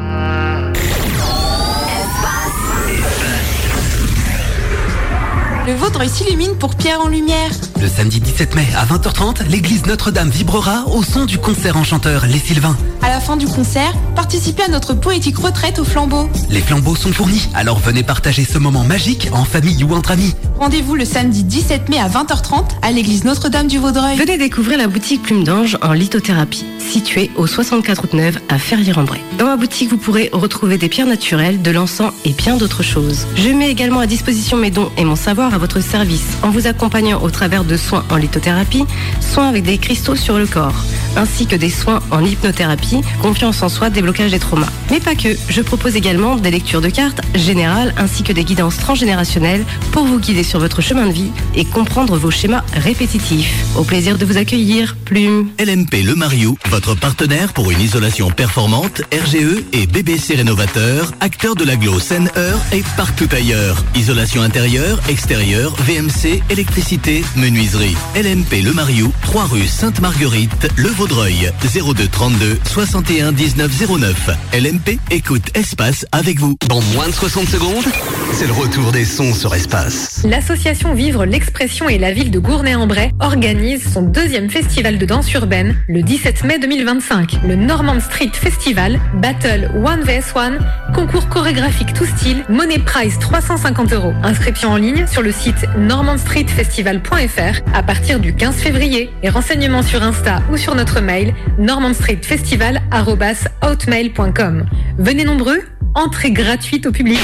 [SPEAKER 18] Le Vaudreuil s'illumine pour Pierre en Lumière.
[SPEAKER 10] Le samedi dix-sept mai à vingt heures trente, l'église Notre-Dame vibrera au son du concert enchanteur Les Sylvains.
[SPEAKER 18] À la fin du concert, participez à notre poétique retraite au flambeau.
[SPEAKER 10] Les flambeaux sont fournis, alors venez partager ce moment magique en famille ou entre amis.
[SPEAKER 18] Rendez-vous le samedi dix-sept mai à vingt heures trente à l'église Notre-Dame du Vaudreuil.
[SPEAKER 19] Venez découvrir la boutique Plume d'Ange en lithothérapie, située au soixante-quatre route Neuve à Ferrières-en-Bray. Dans ma boutique, vous pourrez retrouver des pierres naturelles, de l'encens et bien d'autres choses. Je mets également à disposition mes dons et mon savoir à votre service en vous accompagnant au travers de soins en lithothérapie, soins avec des cristaux sur le corps, ainsi que des soins en hypnothérapie, confiance en soi, déblocage des traumas. Mais pas que, je propose également des lectures de cartes générales ainsi que des guidances transgénérationnelles pour vous guider sur votre chemin de vie et comprendre vos schémas répétitifs. Au plaisir de vous accueillir, Plume.
[SPEAKER 4] L M P Le Mariou, votre partenaire pour une isolation performante, R G E et B B C Rénovateur, acteur de l'agglo Seine-Eure et partout ailleurs. Isolation intérieure, extérieure, V M C, électricité, menuiserie. L M P Le Mariou, trois rue Sainte-Marguerite, Le Vaudreuil, zéro deux trente-deux soixante et un dix-neuf zéro neuf. L M P écoute Espace avec vous.
[SPEAKER 12] Dans moins de soixante secondes, c'est le retour des sons sur Espace.
[SPEAKER 20] L'association Vivre l'expression et la ville de Gournay-en-Bray organise son deuxième festival de danse urbaine le dix-sept mai deux mille vingt-cinq. Le Normand Street Festival, Battle one vs one, concours chorégraphique tout style, money prize trois cent cinquante euros. Inscription en ligne sur le site normand street festival point f r à partir du quinze février et renseignements sur Insta ou sur notre mail normand street festival arobase hotmail point com. Venez nombreux, entrée gratuite au public.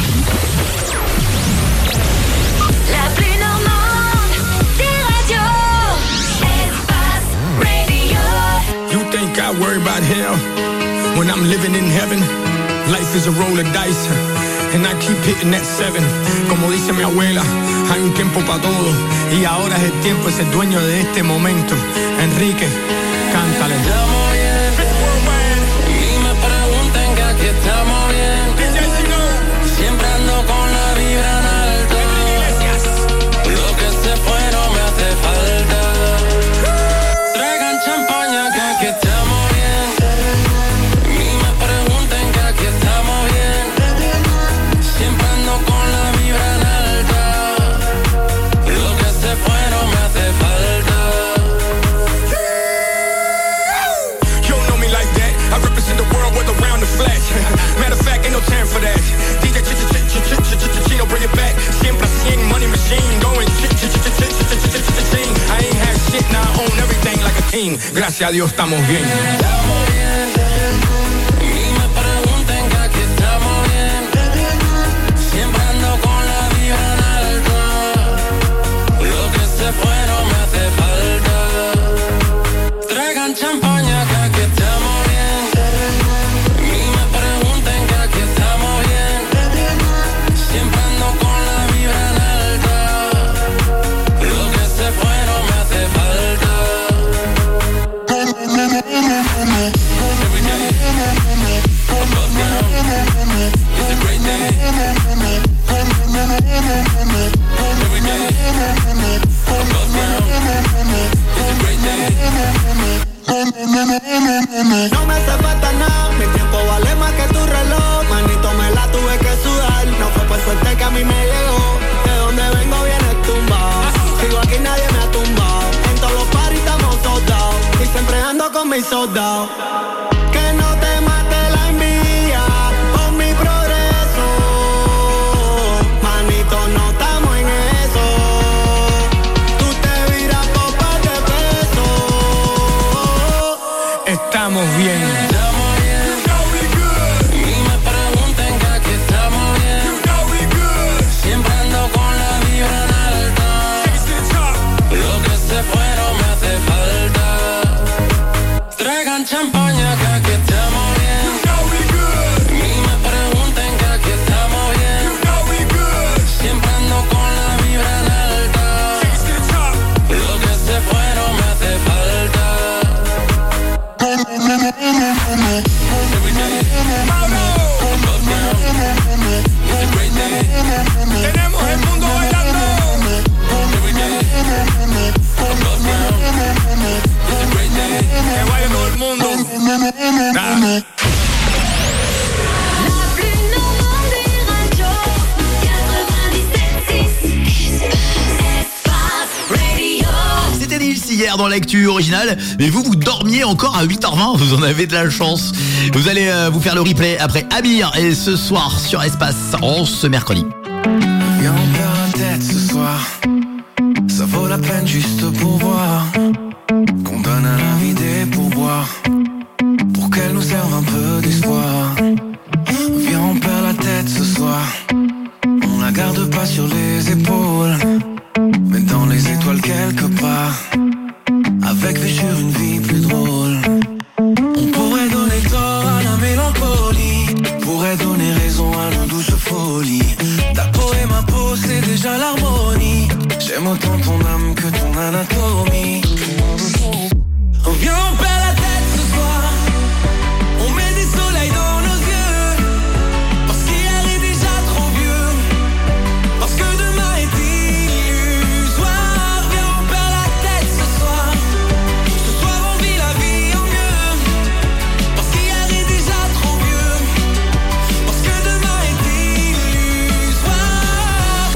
[SPEAKER 6] La plus normande des radios, Espace Radio.
[SPEAKER 21] You think I worry about hell when I'm living in heaven? Life is a roll of dice and I keep hitting that seven. Como dice mi abuela, hay un tiempo para todo y ahora es el tiempo, es el dueño de este momento. Enrique, cántale.
[SPEAKER 6] Estamos bien, y me preguntan que aquí estamos bien. Siempre ando con la vibra en alto. Lo que se fue no me hace falta. Traigan champaña que aquí estamos bien. Y me preguntan que aquí estamos bien. Siempre ando con la vibra en alta. Lo que se fue no me hace falta.
[SPEAKER 21] king. Gracias a Dios estamos bien.
[SPEAKER 7] No me hace falta nada, mi tiempo vale más que tu reloj. Manito, me la tuve que sudar. No fue por suerte que a mí me llegó. De donde vengo viene tumbado. Sigo aquí, nadie me ha tumbado. En todos los paris estamos soldados. Y siempre ando con mis soldados. Que no te mate la envidia por mi progreso. Manito, no estamos en eso. Tú te viras por par de pesos.
[SPEAKER 21] Estamos bien.
[SPEAKER 6] Champaña, que aquí estamos bien. You know we good. Ni me pregunten que aquí estamos bien. You know we good. Siempre ando con la vibra en alta. Lo que se fueron me hace falta.
[SPEAKER 21] Tenemos el mundo bailando. Que vaya todo el mundo. Nah.
[SPEAKER 1] C'était Nils hier dans l'actu originale. Mais vous, vous dormiez encore à huit heures vingt. Vous en avez de la chance. Vous allez euh, vous faire le replay après Amir. Et ce soir sur Espace en ce mercredi.
[SPEAKER 17] Viens, on perd la tête ce soir. Ça vaut la peine juste pour voir qu'on donne à la vie des pourboires pour qu'elle nous serve un peu d'espoir. Viens, on perd la tête ce soir. On la garde pas sur les épaules, mais dans les étoiles quelque part, avec vue sur une vie plus drôle. On pourrait donner tort à la mélancolie, pourrait donner raison à nos douces folies. Ta peau et ma peau, c'est déjà l'harmonie. J'aime autant ton âme que ton anatomie. On vient, on perd la tête ce soir. On met des soleils dans nos yeux. Parce qu'hier est déjà trop vieux. Parce que demain est illusoire. Viens, on perd la tête ce soir. Ce soir on vit la vie en mieux. Parce qu'hier est déjà trop vieux. Parce que demain est illusoire.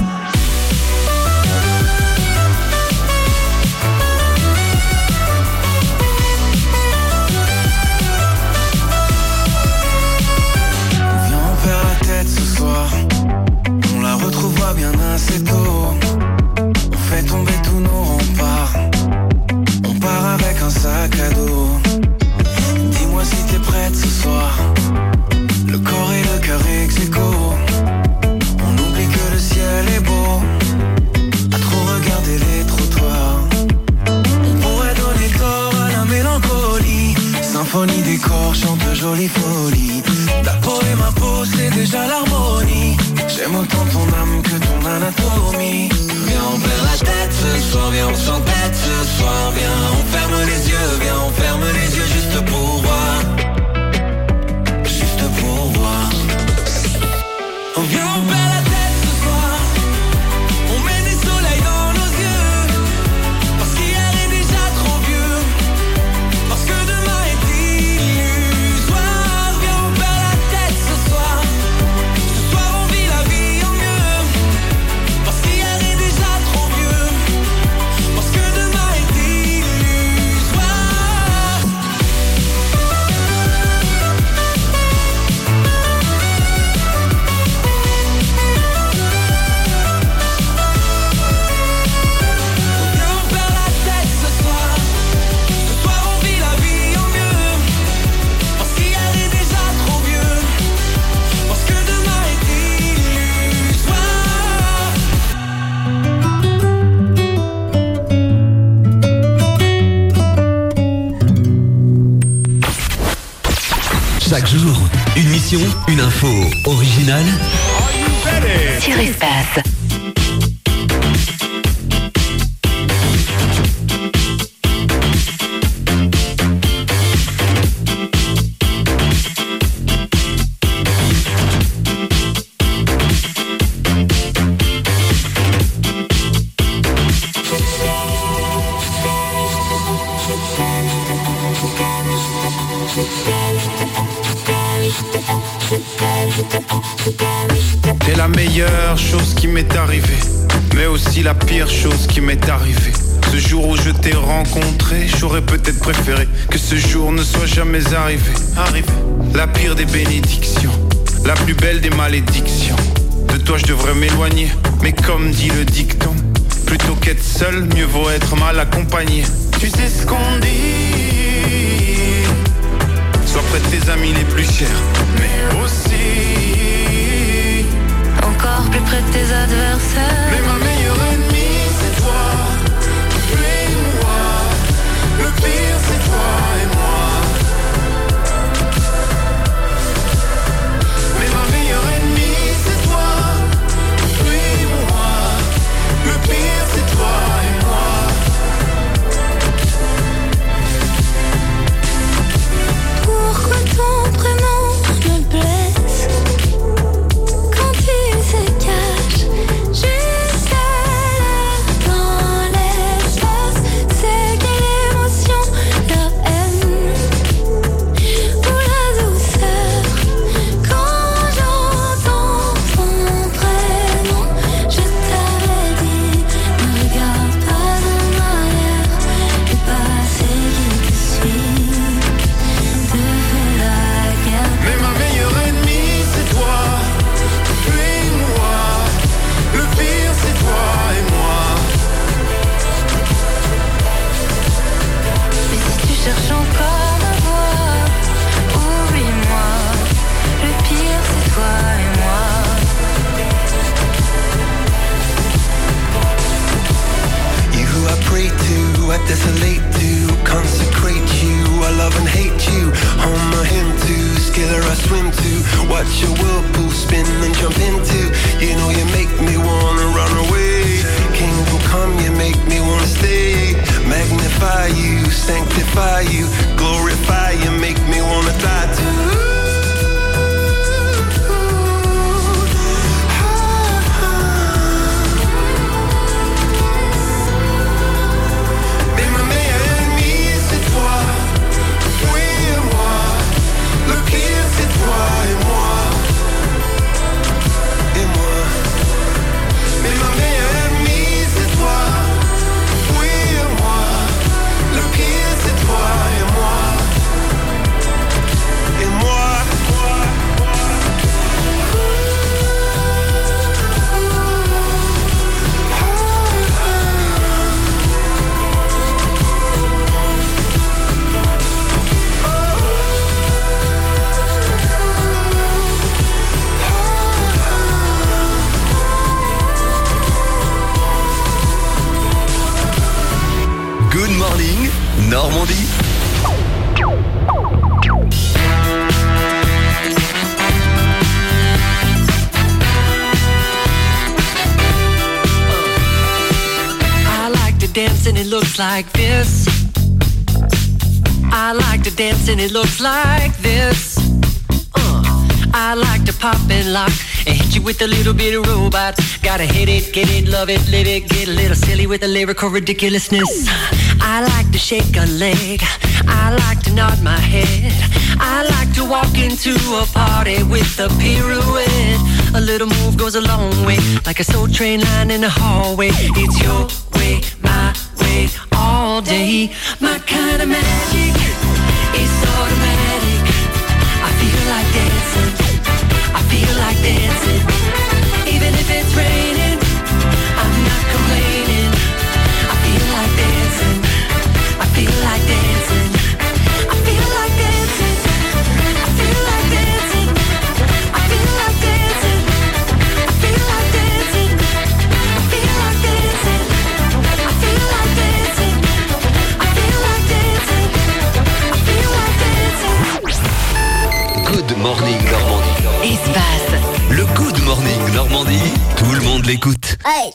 [SPEAKER 17] Viens, on perd la tête ce soir. On la retrouvera bien assez tôt. On fait tomber tous nos remparts. On part avec un sac à dos. Dis-moi si t'es prête ce soir. Le corps et le cœur ex aequo. On oublie que le ciel est beau. À trop regarder les trottoirs. On pourrait donner tort à la mélancolie. Symphonie des corps chante jolie folie. Ta peau et ma peau, c'est déjà l'harmonie. J'aime autant ton âme que ton anatomie. Viens, on perd la tête ce soir. Viens, on s'entête ce soir. Viens, on ferme les yeux. Viens, on ferme les yeux juste pour voir. Juste pour voir. Viens, on perd la tête ce soir. On met des soleils dans nos yeux. Parce qu'hier est déjà trop vieux. Parce que demain est illusoire. Viens, on
[SPEAKER 10] Chaque jour, une mission, une info originale.
[SPEAKER 15] Sur Espace.
[SPEAKER 9] T'es la meilleure chose qui m'est arrivée, mais aussi la pire chose qui m'est arrivée. Ce jour où je t'ai rencontré, j'aurais peut-être préféré que ce jour ne soit jamais arrivé. Arrivé. La pire des bénédictions, la plus belle des malédictions. De toi je devrais m'éloigner, mais comme dit le dicton, plutôt qu'être seul, mieux vaut être mal accompagné. Tu sais ce qu'on dit, sois près de tes amis les plus chers, mais aussi
[SPEAKER 11] encore plus près de tes adversaires.
[SPEAKER 9] Mais ma meilleure ennemie c'est toi, tu es moi. Le pire c'est toi et moi. Mais ma meilleure ennemie c'est toi, tu es moi. Le pire c'est toi et moi.
[SPEAKER 11] Pourquoi ton prénom me blesse quand il se cache jusqu'à l'air dans l'espace? C'est quelle émotion, la haine ou la douceur quand j'entends ton prénom? Je t'avais dit, ne regarde pas en arrière, le passé qui te suit te fait la guerre.
[SPEAKER 9] Mais ma meilleure ennemie c'est toi, tu es moi. Le pire c'est toi et moi.
[SPEAKER 11] Et si tu cherches encore ma voix, oublie-moi. Le pire c'est toi et moi.
[SPEAKER 17] You who I pray to, I desolate to, consecrate you, I love and hate you. On my hymn to, skiller I swim to, watch your whirlpool spin and jump into. You know you make me wanna run away. Kingdom come, you make me wanna stay. Magnify you, sanctify you, glorify you, make me wanna die too. Mais ma meilleure ennemie c'est toi, oui et moi. Le pire c'est toi et moi. Et moi. Mais ma meilleure ennemie c'est toi, oui et moi. Le pire c'est toi et moi. Et moi.
[SPEAKER 10] Good morning, Normandie.
[SPEAKER 22] I like to dance and it looks like this. I like to dance and it looks like this. Uh, I like to pop and lock and hit you with a little bit of robot. Gotta hit it, get it, love it, live it, get a little silly with the lyrical ridiculousness. I like to shake a leg, I like to nod my head, I like to walk into a party with a pirouette. A little move goes a long way, like a soul train line in the hallway. It's your way, my way, all day. My kind of magic is automatic. I feel like dancing, I feel like dancing. Even if it's raining, I'm not complaining. I feel like dancing, I feel like dancing. I feel like dancing, I feel like dancing. I feel like dancing, I feel like dancing. I feel like dancing, I feel like dancing. I feel like dancing.
[SPEAKER 12] l'écoute.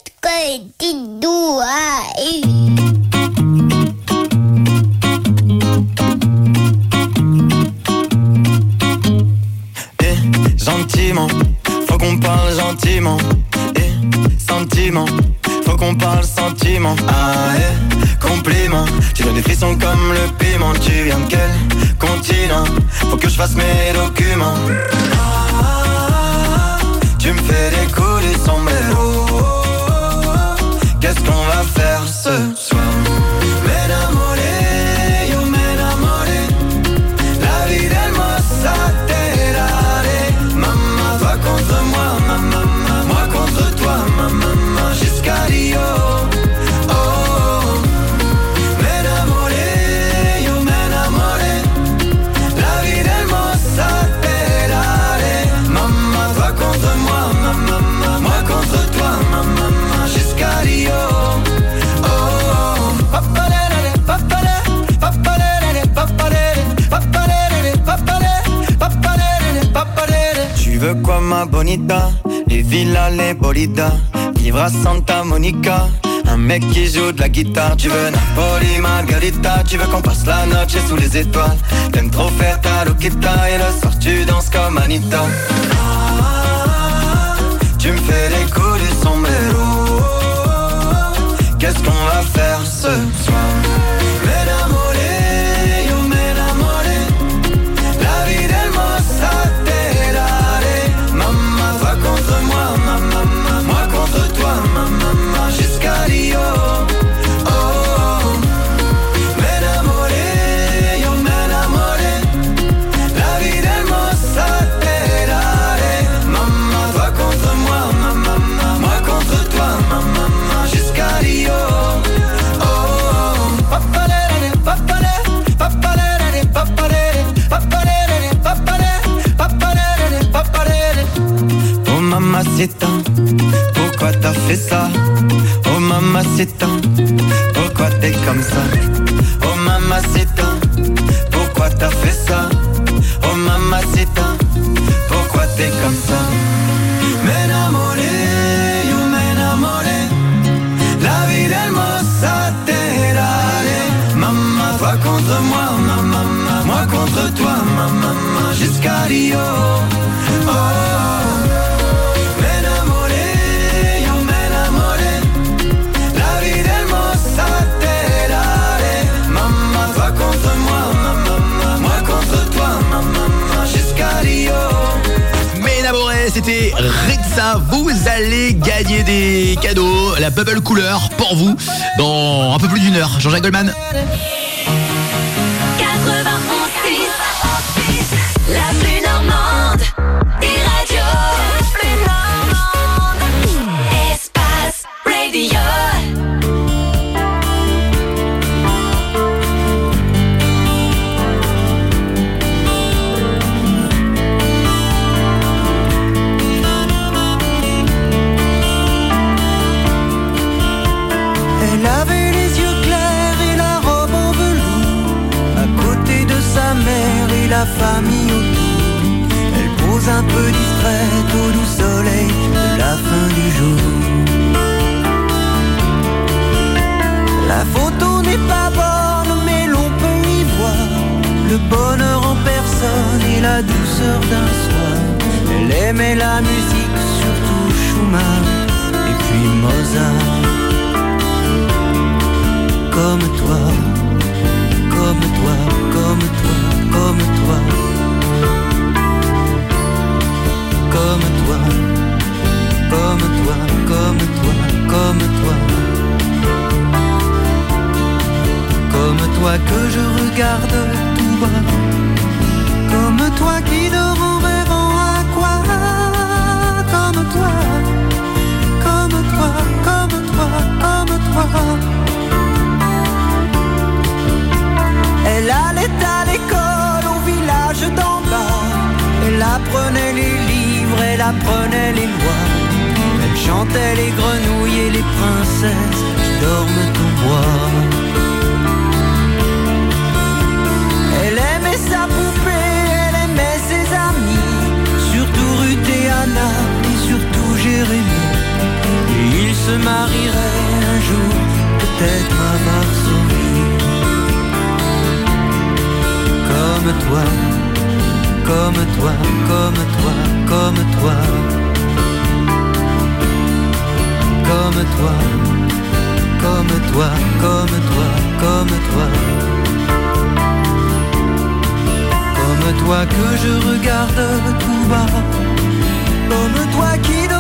[SPEAKER 17] Eh, gentiment, faut qu'on parle gentiment. Eh, sentiment, faut qu'on parle sentiment. Ah, eh, compliment, tu donnes des frissons comme le piment. Tu viens de quel continent? Faut que je fasse mes documents. Ah, tu me fais des coups du sombrero. Qu'est-ce qu'on va faire ce soir? M'enamoré, yo m'enamoré. La vie d'hermosa terare. Maman, toi contre moi, maman, moi contre toi, maman, jusqu'à Rio. Oh, m'enamoré, yo m'enamoré. La vie d'hermosa terare. Maman, toi contre moi, maman, moi contre toi, maman, jusqu'à Rio. Tu veux quoi ma bonita? Les villas, les bolidas. Vivre à Santa Monica. Un mec qui joue de la guitare. Tu veux Napoli, Margarita. Tu veux qu'on passe la noche sous les étoiles. T'aimes trop faire ta loquita. Et le soir tu danses comme Anita. Ah, tu me fais les coups du sombrero. Qu'est-ce qu'on va faire ce soir? M'enamoré, yo m'enamoré. La vie d'hermosa terare. Maman, toi contre moi, maman, moi contre toi, maman, jusqu'à Rio. Oh, m'enamoré, yo m'enamoré. La vie d'hermosa terare. Maman, toi contre moi, maman, moi contre toi, maman, jusqu'à Rio. Oh mamacita, pourquoi t'as fait ça? Oh mamacita, pourquoi t'es comme ça? Oh mamacita, pourquoi t'as fait ça? Oh mamacita, pourquoi t'es comme ça? M'enamoré, yo m'enamoré. La vie d'hermosa terare. Maman, toi contre moi, maman, moi contre toi, maman, jusqu'à Rio. Oh, m'enamoré, yo m'enamoré. La vie d'hermosa terare. Maman, toi contre moi, maman, moi contre toi, maman, jusqu'à Rio.
[SPEAKER 1] M'enamoré, c'était Ritza. Vous allez gagner des cadeaux, la bubble couleur pour vous dans un peu plus d'une heure. Jean-Jacques Goldman.
[SPEAKER 11] quatre-vingt-onze six, la plus normande des radios. La plus normande. Espace Radio.
[SPEAKER 7] Elle avait les yeux clairs et la robe en velours. À côté de sa mère et la famille autour. Elle pose un peu distraite au doux soleil de la fin du jour. La photo n'est pas bonne mais l'on peut y voir le bonheur en personne et la douceur d'un soir. Elle aimait la musique, surtout Schumann et puis Mozart. Comme toi, comme toi, comme toi, comme toi. Comme toi, comme toi, comme toi, comme toi. Comme toi que je regarde tout bas. Comme toi qui dort en rêvant à quoi? Comme toi, comme toi, comme toi, comme toi. Elle allait à l'école au village d'en bas. Elle apprenait les livres, elle apprenait les lois. Elle chantait les grenouilles et les princesses qui dorment au bois. Elle aimait sa poupée, elle aimait ses amis. Surtout Ruth et Anna et surtout Jérémie.
[SPEAKER 6] comme toi, comme toi, comme toi, comme toi, comme toi, comme toi, comme toi, comme toi, comme toi que je regarde tout bas, comme toi qui